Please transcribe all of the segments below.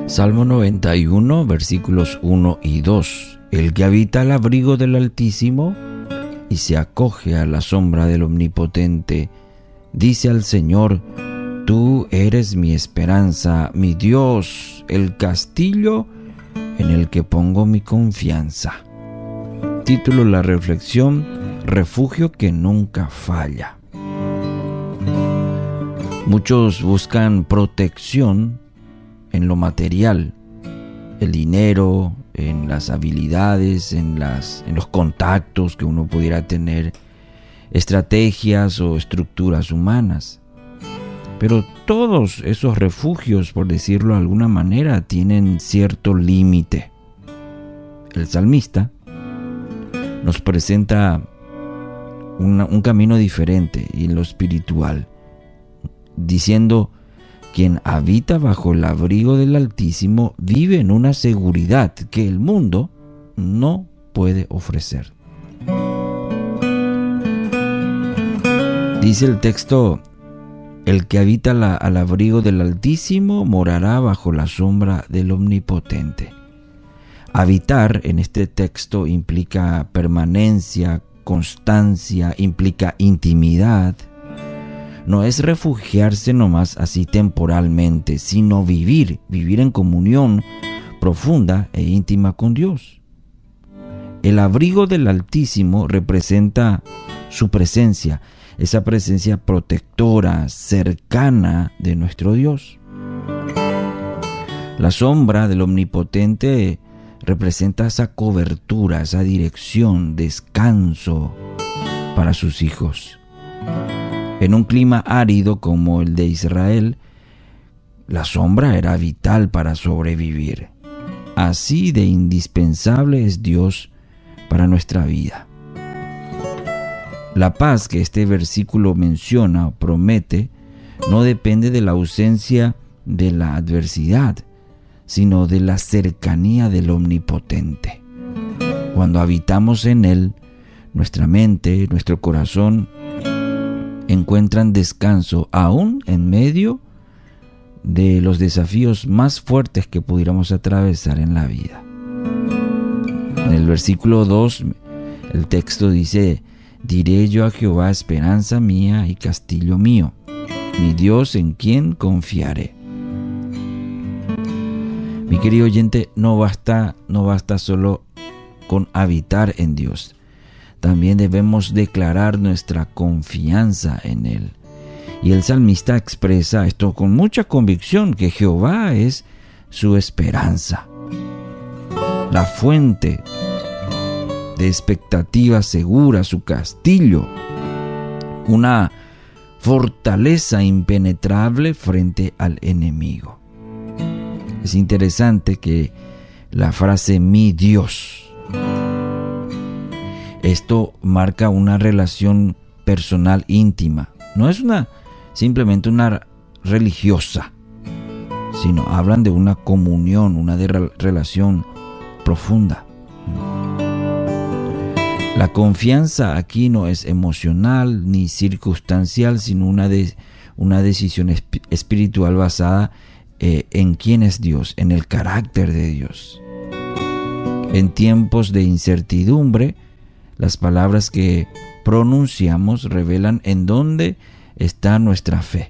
Salmo 91, versículos 1 y 2. El que habita al abrigo del Altísimo y se acoge a la sombra del Omnipotente, dice al Señor: Tú eres mi esperanza, mi Dios, el castillo en el que pongo mi confianza. Título de la reflexión: Refugio que nunca falla. Muchos buscan protección en lo material, el dinero, en las habilidades, en los contactos que uno pudiera tener, estrategias o estructuras humanas. Pero todos esos refugios, por decirlo de alguna manera, tienen cierto límite. El salmista nos presenta un camino diferente en lo espiritual, diciendo: quien habita bajo el abrigo del Altísimo vive en una seguridad que el mundo no puede ofrecer. Dice el texto: el que habita al abrigo del Altísimo morará bajo la sombra del Omnipotente. Habitar en este texto implica permanencia, constancia, implica intimidad. No es refugiarse nomás así temporalmente, sino vivir en comunión profunda e íntima con Dios. El abrigo del Altísimo representa su presencia, esa presencia protectora, cercana de nuestro Dios. La sombra del Omnipotente representa esa cobertura, esa dirección, descanso para sus hijos. En un clima árido como el de Israel, la sombra era vital para sobrevivir. Así de indispensable es Dios para nuestra vida. La paz que este versículo menciona o promete no depende de la ausencia de la adversidad, sino de la cercanía del Omnipotente. Cuando habitamos en Él, nuestra mente, nuestro corazón encuentran descanso aún en medio de los desafíos más fuertes que pudiéramos atravesar en la vida. En el versículo 2, el texto dice: diré yo a Jehová, esperanza mía y castillo mío, mi Dios en quien confiaré. Mi querido oyente, no basta solo con habitar en Dios. También debemos declarar nuestra confianza en Él. Y el salmista expresa esto con mucha convicción, que Jehová es su esperanza, la fuente de expectativa segura, su castillo, una fortaleza impenetrable frente al enemigo. Es interesante que la frase mi Dios, esto marca una relación personal íntima. No es simplemente una religiosa, sino hablan de una comunión, una relación profunda. La confianza aquí no es emocional ni circunstancial, sino una decisión espiritual basada en quién es Dios, en el carácter de Dios. En tiempos de incertidumbre, las palabras que pronunciamos revelan en dónde está nuestra fe.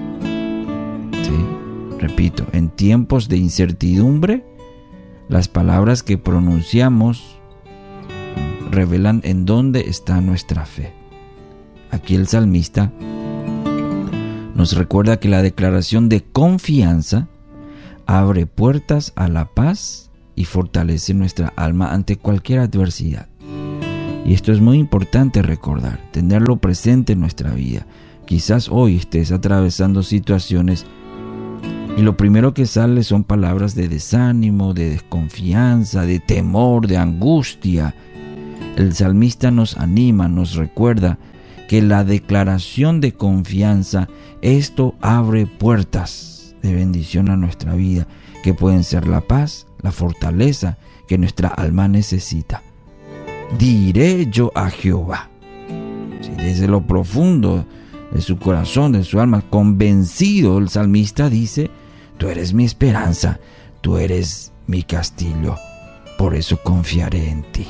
¿Sí? Repito, en tiempos de incertidumbre, las palabras que pronunciamos revelan en dónde está nuestra fe. Aquí el salmista nos recuerda que la declaración de confianza abre puertas a la paz y fortalece nuestra alma ante cualquier adversidad. Y esto es muy importante recordar, tenerlo presente en nuestra vida. Quizás hoy estés atravesando situaciones y lo primero que sale son palabras de desánimo, de desconfianza, de temor, de angustia. El salmista nos anima, nos recuerda que la declaración de confianza, esto abre puertas de bendición a nuestra vida, que pueden ser la paz, la fortaleza que nuestra alma necesita. Diré yo a Jehová. Sí, desde lo profundo de su corazón, de su alma, convencido, el salmista dice: tú eres mi esperanza, Tú eres mi castillo, por eso confiaré en ti.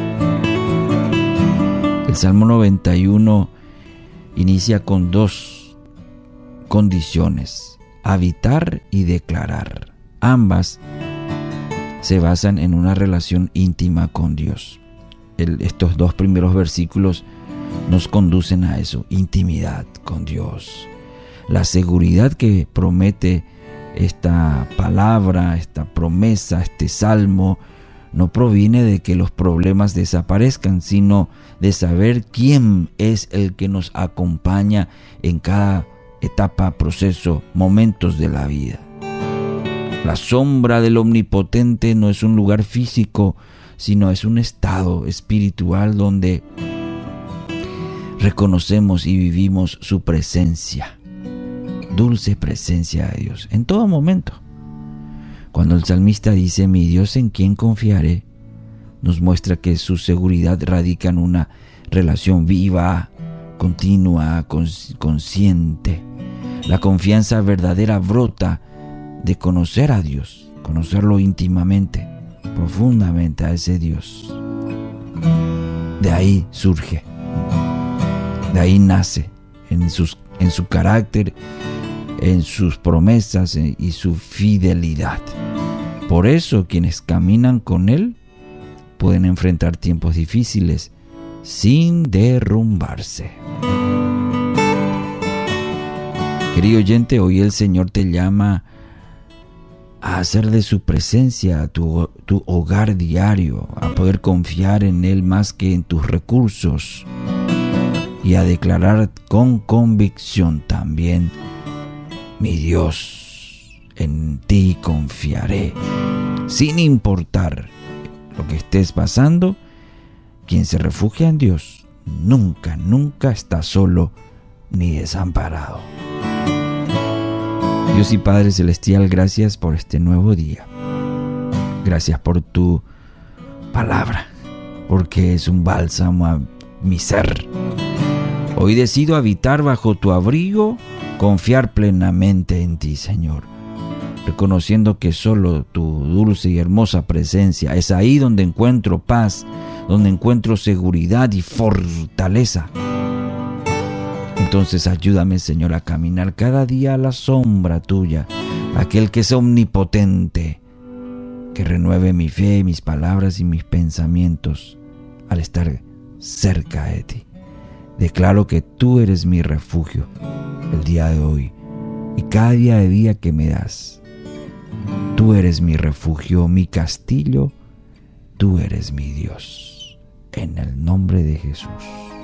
El Salmo 91 inicia con dos condiciones: habitar y declarar. Ambas se basan en una relación íntima con Dios. Estos dos primeros versículos nos conducen a eso, intimidad con Dios. La seguridad que promete esta palabra, esta promesa, este salmo, no proviene de que los problemas desaparezcan, sino de saber quién es el que nos acompaña en cada etapa, proceso, momentos de la vida. La sombra del Omnipotente no es un lugar físico, sino es un estado espiritual donde reconocemos y vivimos su presencia, dulce presencia de Dios en todo momento. Cuando el salmista dice: mi Dios en quien confiaré, nos muestra que su seguridad radica en una relación viva, continua, consciente. La confianza verdadera brota de conocer a Dios, conocerlo íntimamente, profundamente a ese Dios. De ahí surge, de ahí nace, en su carácter, en sus promesas y su fidelidad. Por eso quienes caminan con Él pueden enfrentar tiempos difíciles sin derrumbarse. Querido oyente, hoy el Señor te llama a hacer de su presencia tu hogar diario, a poder confiar en Él más que en tus recursos y a declarar con convicción también: mi Dios, en ti confiaré. Sin importar lo que estés pasando, quien se refugia en Dios nunca, nunca está solo ni desamparado. Dios y Padre Celestial, gracias por este nuevo día. Gracias por tu palabra, porque es un bálsamo a mi ser. Hoy decido habitar bajo tu abrigo, confiar plenamente en ti, Señor, reconociendo que solo tu dulce y hermosa presencia es ahí donde encuentro paz, donde encuentro seguridad y fortaleza. Entonces ayúdame, Señor, a caminar cada día a la sombra tuya, aquel que es omnipotente, que renueve mi fe, mis palabras y mis pensamientos al estar cerca de ti. Declaro que tú eres mi refugio el día de hoy y cada día de vida que me das. Tú eres mi refugio, mi castillo, tú eres mi Dios. En el nombre de Jesús.